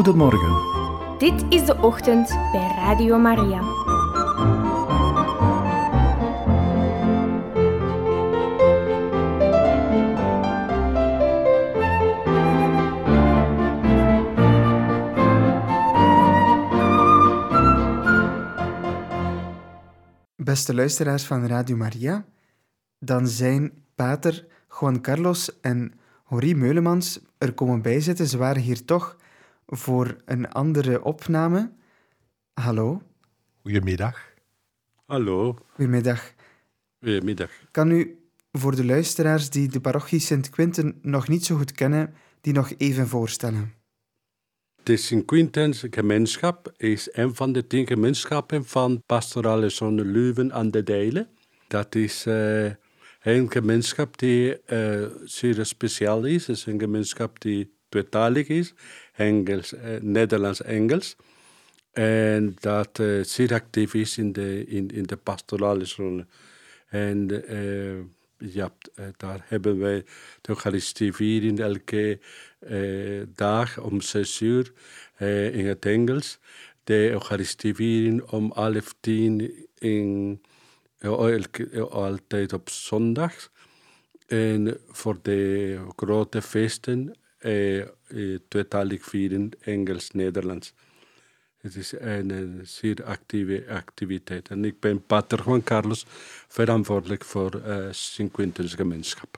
Goedemorgen. Dit is de ochtend bij Radio Maria. Beste luisteraars van Radio Maria, dan zijn pater Juan Carlos en Henri Meulemans er komen bijzitten. Ze waren hier toch voor een andere opname. Hallo. Goedemiddag. Hallo. Goedemiddag. Goedemiddag. Kan u voor de luisteraars die de parochie Sint-Quinten nog niet zo goed kennen, die nog even voorstellen? De Sint-Quintens gemeenschap is een van de 10 gemeenschappen van Pastorale Zone Leuven aan de Dijlen. Dat is een gemeenschap die zeer speciaal is. Het is een gemeenschap die tweetalig is, Nederlands-Engels. En dat zeer actief is in de pastorale zone. En daar hebben wij de Eucharistieviering elke dag om 6 uur in het Engels. De Eucharistieviering om 11:10 altijd op zondag. En voor de grote feesten tweetalig vieren Engels-Nederlands. Het is een zeer actieve activiteit. En ik ben pater Juan Carlos, verantwoordelijk voor Sint-Quintens gemeenschap.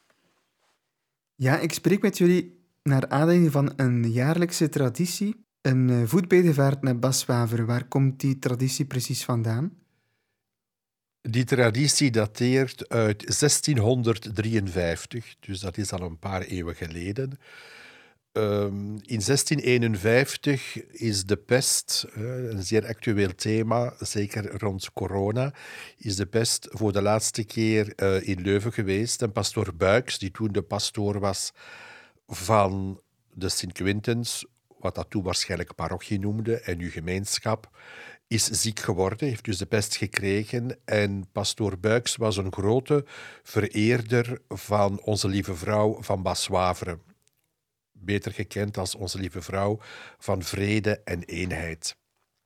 Ja, ik spreek met jullie naar aanleiding van een jaarlijkse traditie, een voetbedevaart naar Baswaveren. Waar komt die traditie precies vandaan? Die traditie dateert uit 1653, dus dat is al een paar eeuwen geleden. In 1651 is de pest, een zeer actueel thema, zeker rond corona, is de pest voor de laatste keer in Leuven geweest. En pastoor Buijks, die toen de pastoor was van de Sint-Quintens, wat dat toen waarschijnlijk parochie noemde, en nu gemeenschap, is ziek geworden, heeft dus de pest gekregen. En pastoor Buijks was een grote vereerder van Onze Lieve Vrouw van Baswaveren. Beter gekend als Onze Lieve Vrouw van Vrede en Eenheid.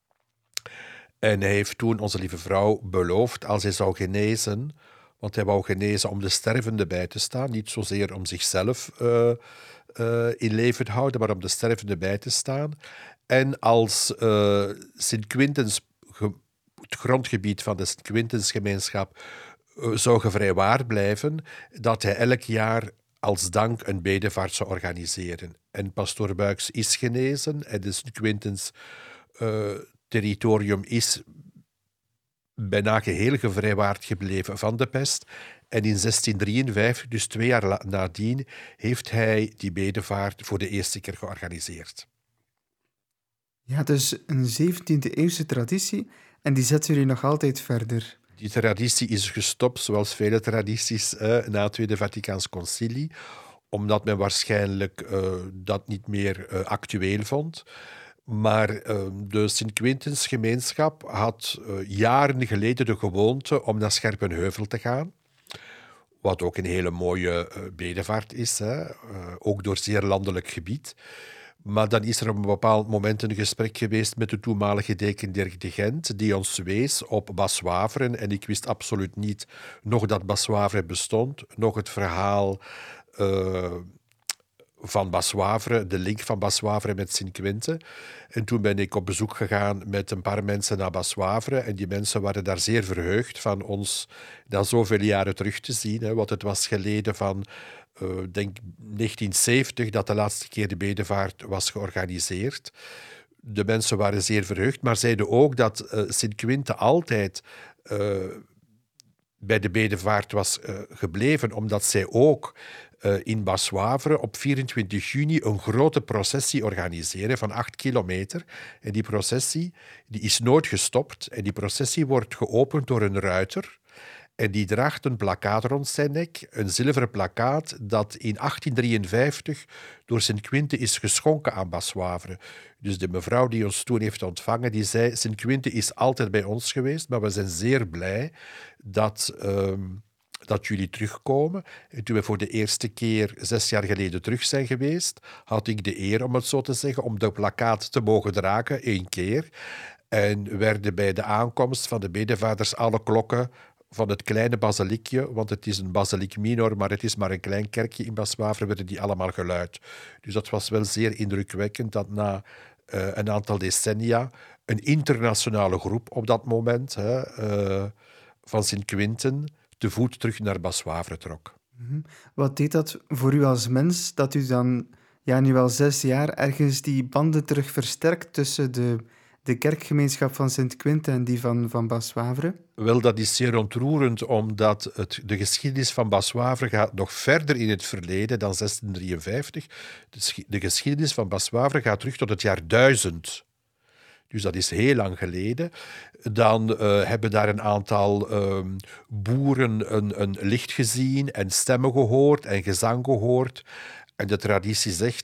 En hij heeft toen Onze Lieve Vrouw beloofd, als hij zou genezen, want hij wou genezen om de stervende bij te staan, niet zozeer om zichzelf in leven te houden, maar om de stervende bij te staan. En als Sint-Quintens, het grondgebied van de Sint-Quintens-gemeenschap, zou gevrijwaard blijven, dat hij elk jaar als dank een bedevaart zou organiseren. En pastoor Buijks is genezen en de Sint-Quintens territorium is bijna geheel gevrijwaard gebleven van de pest. En in 1653, dus 2 jaar nadien, heeft hij die bedevaart voor de eerste keer georganiseerd. Ja, dus een 17e-eeuwse traditie en die zetten jullie nog altijd verder. Die traditie is gestopt, zoals vele tradities, na het Tweede Vaticaans Concilie, omdat men waarschijnlijk dat niet meer actueel vond. Maar de Sint-Quintens-gemeenschap had jaren geleden de gewoonte om naar Scherpenheuvel te gaan, wat ook een hele mooie bedevaart is, ook door zeer landelijk gebied. Maar dan is er op een bepaald moment een gesprek geweest met de toenmalige deken Dirk de Gent, die ons wees op Baswaveren. En ik wist absoluut niet nog dat Baswaveren bestond, nog het verhaal van Baswaveren, de link van Baswaveren met Sint-Quinten. En toen ben ik op bezoek gegaan met een paar mensen naar Baswaveren. En die mensen waren daar zeer verheugd van ons na zoveel jaren terug te zien. Want het was geleden van, denk 1970, dat de laatste keer de bedevaart was georganiseerd. De mensen waren zeer verheugd, maar zeiden ook dat Sint-Quinten altijd bij de bedevaart was gebleven, omdat zij ook in Baswaveren op 24 juni een grote processie organiseren van 8 kilometer. En die processie die is nooit gestopt. En die processie wordt geopend door een ruiter. En die draagt een plakkaat rond zijn nek, een zilveren plakkaat dat in 1853 door Sint-Quinten is geschonken aan Baswaveren. Dus de mevrouw die ons toen heeft ontvangen, die zei, Sint-Quinten is altijd bij ons geweest, maar we zijn zeer blij dat dat jullie terugkomen. En toen we voor de eerste keer 6 jaar geleden terug zijn geweest, had ik de eer, om het zo te zeggen, om de plakkaat te mogen dragen 1 keer. En werden bij de aankomst van de bedevaders alle klokken van het kleine basiliekje, want het is een basiliek minor, maar het is maar een klein kerkje in Bas-Wavre, werden die allemaal geluid. Dus dat was wel zeer indrukwekkend dat na een aantal decennia een internationale groep op dat moment van Sint-Quinten te voet terug naar Bas-Wavre trok. Wat deed dat voor u als mens, dat u dan nu al 6 jaar ergens die banden terug versterkt tussen de kerkgemeenschap van Sint-Quinten en die van Bas-Wavre? Wel, dat is zeer ontroerend, omdat de geschiedenis van Bas-Wavre gaat nog verder in het verleden dan 1653. De geschiedenis van Bas-Wavre gaat terug tot het jaar 1000. Dus dat is heel lang geleden. Dan hebben daar een aantal boeren een licht gezien en stemmen gehoord en gezang gehoord. En de traditie zegt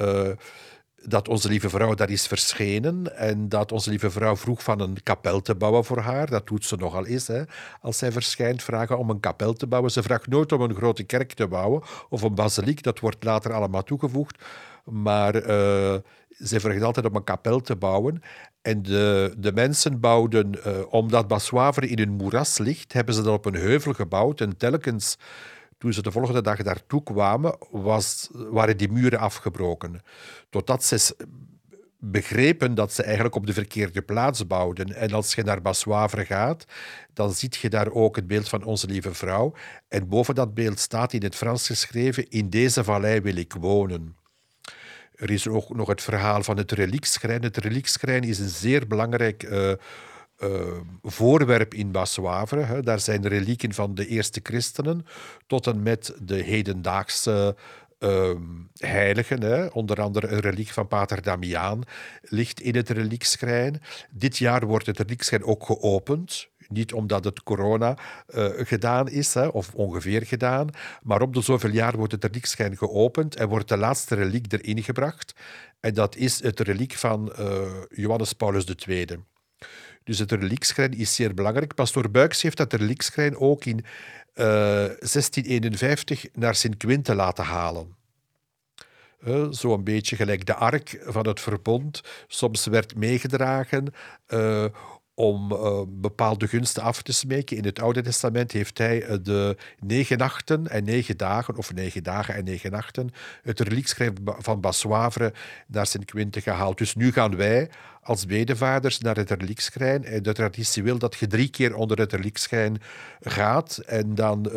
dat Onze Lieve Vrouw daar is verschenen en dat Onze Lieve Vrouw vroeg van een kapel te bouwen voor haar. Dat doet ze nogal eens. Als zij verschijnt, vragen om een kapel te bouwen. Ze vraagt nooit om een grote kerk te bouwen of een basiliek. Dat wordt later allemaal toegevoegd. Maar ze vraagt altijd om een kapel te bouwen. En de mensen bouwden, omdat Bas-Wavre in een moeras ligt, hebben ze dat op een heuvel gebouwd. En telkens, toen ze de volgende dag daartoe kwamen, waren die muren afgebroken. Totdat ze begrepen dat ze eigenlijk op de verkeerde plaats bouwden. En als je naar Bas-Wavre gaat, dan zie je daar ook het beeld van Onze Lieve Vrouw. En boven dat beeld staat in het Frans geschreven: in deze vallei wil ik wonen. Er is ook nog het verhaal van het reliekschrijn. Het reliekschrijn is een zeer belangrijk voorwerp in Bas-Wavre. Daar zijn relieken van de eerste christenen tot en met de hedendaagse heiligen. Onder andere een reliek van pater Damiaan ligt in het reliekschrijn. Dit jaar wordt het reliekschrijn ook geopend. Niet omdat het corona gedaan is, of ongeveer gedaan, maar op de zoveel jaar wordt het reliekschrijn geopend en wordt de laatste reliek erin gebracht. En dat is het reliek van Johannes Paulus II. Dus het reliekschrijn is zeer belangrijk. Pastoor Buijks heeft dat reliekschrijn ook in 1651 naar Sint-Quinten laten halen. Zo'n beetje gelijk de ark van het verbond soms werd meegedragen om bepaalde gunsten af te smeken. In het Oude Testament heeft hij de 9 nachten en 9 dagen, of 9 dagen en 9 nachten, het reliekschrijn van Bas-Wavre naar Sint-Quinten gehaald. Dus nu gaan wij als bedevaders naar het reliekschrijn. En de traditie wil dat je 3 keer onder het reliekschrijn gaat en dan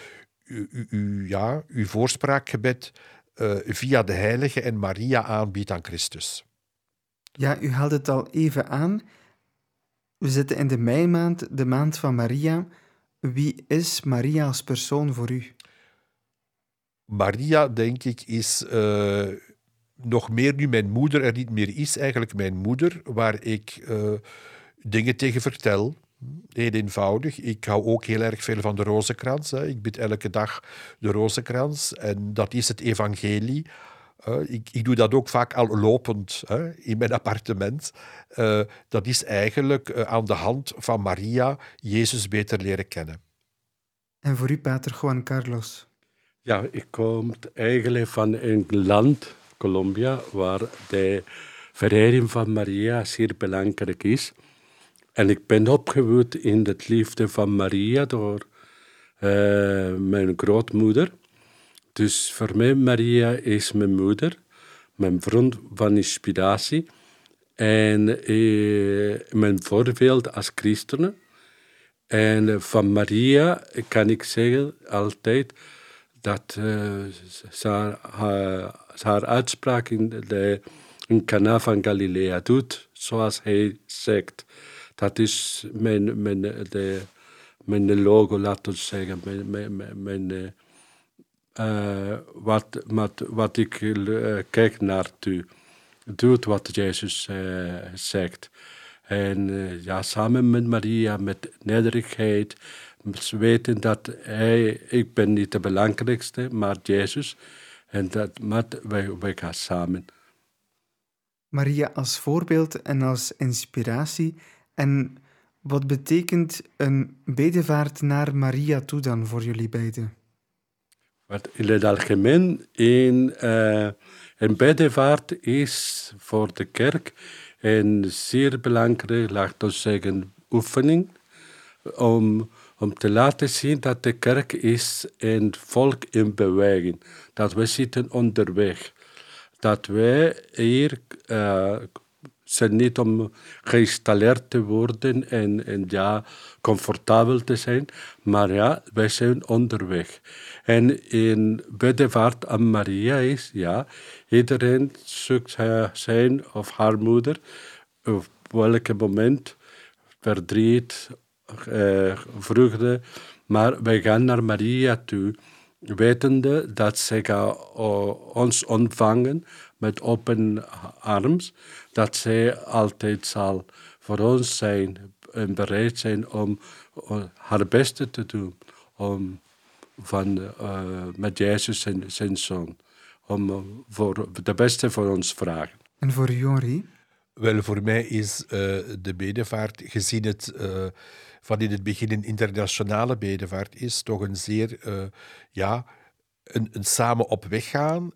uw voorspraakgebed via de heilige en Maria aanbiedt aan Christus. Ja, u haalde het al even aan. We zitten in de meimaand, de maand van Maria. Wie is Maria als persoon voor u? Maria, denk ik, is nog meer nu mijn moeder er niet meer is. Eigenlijk mijn moeder, waar ik dingen tegen vertel. Heel eenvoudig. Ik hou ook heel erg veel van de rozenkrans. Ik bid elke dag de rozenkrans. En dat is het evangelie. Ik doe dat ook vaak al lopend in mijn appartement. Dat is eigenlijk aan de hand van Maria Jezus beter leren kennen. En voor u, pater Juan Carlos? Ja, ik kom eigenlijk van een land, Colombia, waar de verering van Maria zeer belangrijk is. En ik ben opgevoed in de liefde van Maria door mijn grootmoeder. Dus voor mij, Maria is mijn moeder, mijn bron van inspiratie en mijn voorbeeld als christen. En van Maria kan ik zeggen altijd dat haar uitspraak in Cana van Galilea doet zoals hij zegt. Dat is mijn logo, laten we zeggen, wat ik kijk naartoe. Doet wat Jezus zegt. En samen met Maria, met nederigheid, weten dat ik ben niet de belangrijkste, maar Jezus. En dat wij gaan samen. Maria als voorbeeld en als inspiratie. En Wat betekent een bedevaart naar Maria toe dan voor jullie beiden? Wat in het algemeen een bedevaart is voor de kerk een zeer belangrijke, laten we zeggen, oefening om te laten zien dat de kerk is een volk in beweging. Dat we zitten onderweg. Dat wij hier zijn niet om geïnstalleerd te worden en comfortabel te zijn, maar wij zijn onderweg. En in bedevaart aan Maria is, iedereen zoekt zijn of haar moeder, op welk moment, verdriet, vreugde, maar wij gaan naar Maria toe, wetende dat zij ons ontvangen met open arms, dat zij altijd zal voor ons zijn en bereid zijn om haar beste te doen, met Jezus zijn zoon, om voor de beste voor ons vragen. En voor Henri? Wel, voor mij is de bedevaart, gezien het van in het begin een internationale bedevaart is, toch een zeer, een samen op weg gaan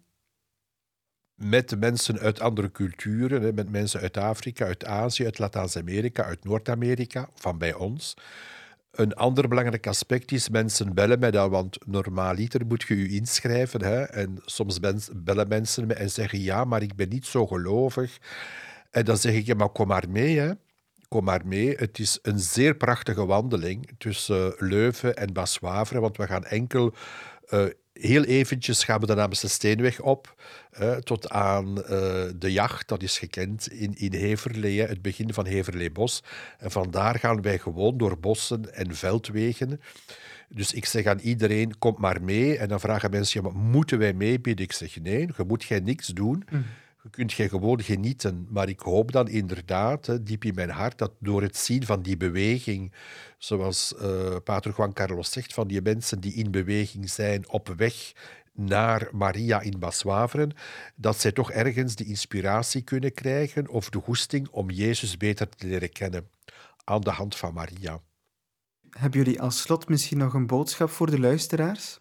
met mensen uit andere culturen, met mensen uit Afrika, uit Azië, uit Latijns-Amerika, uit Noord-Amerika, van bij ons. Een ander belangrijk aspect is, mensen bellen mij dan, want normaaliter moet je je inschrijven. Hè, en soms bellen mensen me en zeggen, ja, maar ik ben niet zo gelovig. En dan zeg ik, ja, maar kom maar mee, hè. Kom maar mee. Het is een zeer prachtige wandeling tussen Leuven en Bas-Wavre, want we gaan enkel... heel eventjes gaan we de Naamse Steenweg op, tot aan de jacht, dat is gekend in Heverlee, het begin van Heverlee-Bos. En vandaar gaan wij gewoon door bossen en veldwegen. Dus ik zeg aan iedereen, kom maar mee. En dan vragen mensen, ja, maar moeten wij meebidden? Ik zeg, nee, je moet niks doen. Je kunt gewoon genieten. Maar ik hoop dan inderdaad, diep in mijn hart, dat door het zien van die beweging, zoals Pater Juan Carlos zegt, van die mensen die in beweging zijn op weg naar Maria in Bas-Waveren, dat zij toch ergens de inspiratie kunnen krijgen of de goesting om Jezus beter te leren kennen aan de hand van Maria. Hebben jullie als slot misschien nog een boodschap voor de luisteraars?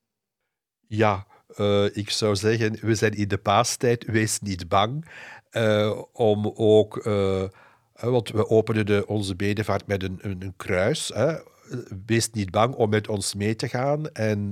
Ja, ik zou zeggen, we zijn in de paastijd, wees niet bang om ook... want we openen onze bedevaart met een kruis. Wees niet bang om met ons mee te gaan. En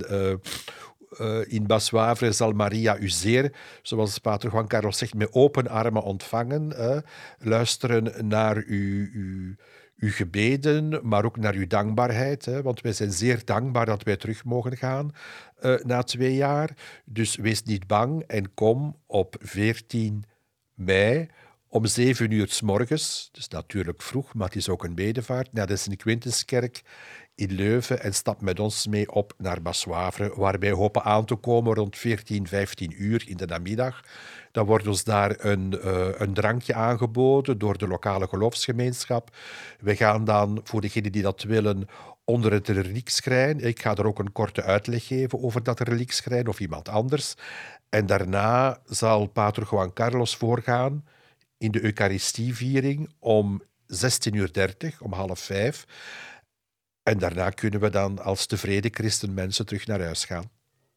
in Bas-Wavre zal Maria u zeer, zoals Pater Juan Carlos zegt, met open armen ontvangen. Luisteren naar uw gebeden, maar ook naar uw dankbaarheid. Want wij zijn zeer dankbaar dat wij terug mogen gaan na 2 jaar. Dus wees niet bang en kom op 14 mei... om 7 uur 's morgens, dus natuurlijk vroeg, maar het is ook een bedevaart, naar de Sint-Quintuskerk in Leuven en stap met ons mee op naar Bas-Wavre, waar wij hopen aan te komen rond 15 uur in de namiddag. Dan wordt ons daar een drankje aangeboden door de lokale geloofsgemeenschap. We gaan dan, voor degenen die dat willen, onder het reliekschrijn. Ik ga er ook een korte uitleg geven over dat reliekschrijn of iemand anders. En daarna zal Pater Juan Carlos voorgaan in de Eucharistieviering om 16:30 uur, om 4:30. En daarna kunnen we dan als tevreden christenmensen terug naar huis gaan.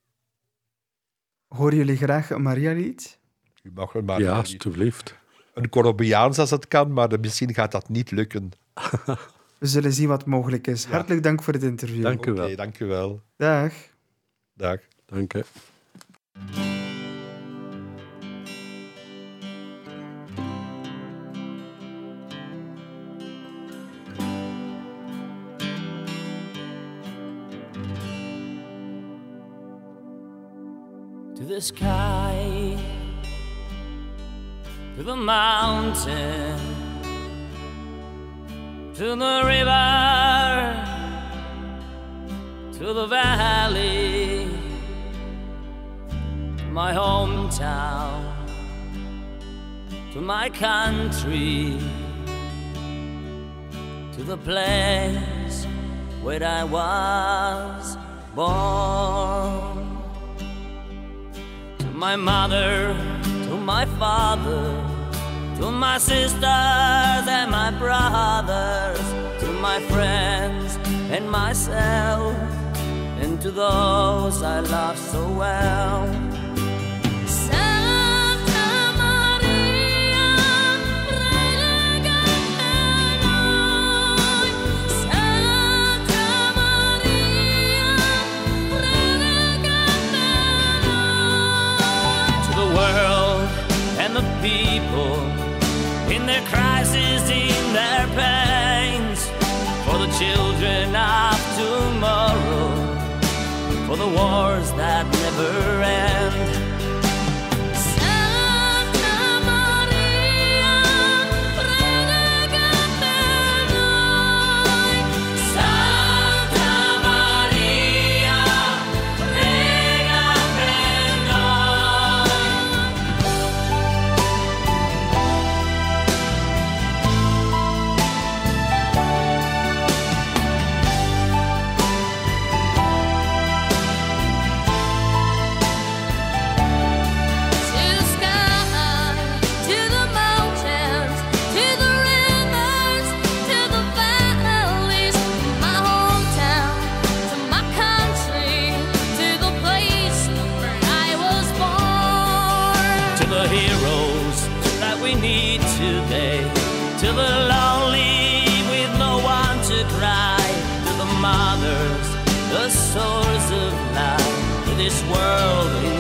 Horen jullie graag een Maria-lied? U mag een Maria-lied. Ja, alstublieft. Een Colombiaans als het kan, maar misschien gaat dat niet lukken. We zullen zien wat mogelijk is. Hartelijk dank voor het interview. Dank u wel. Oké, dank u wel. Dag. Dag. Dank je. To the sky, to the mountain, to the river, to the valley, to my hometown, to my country, to the place where I was born. To my mother, to my father, to my sisters and my brothers, to my friends and myself, and to those I love so well. Santa Maria, prega per noi. Santa Maria, prega per noi. To the world and the people, in their crises, in their pains, for the children of tomorrow, for the wars that never end. Santa Maria, prega per noi. Santa Maria, prega per noi. To the sky, to the mountains, to the rivers, to the valleys, my hometown, to my country, to the place where I was born. To the heroes that we need today, to the lonely with no one to cry, to the mothers, the source of life, to this world in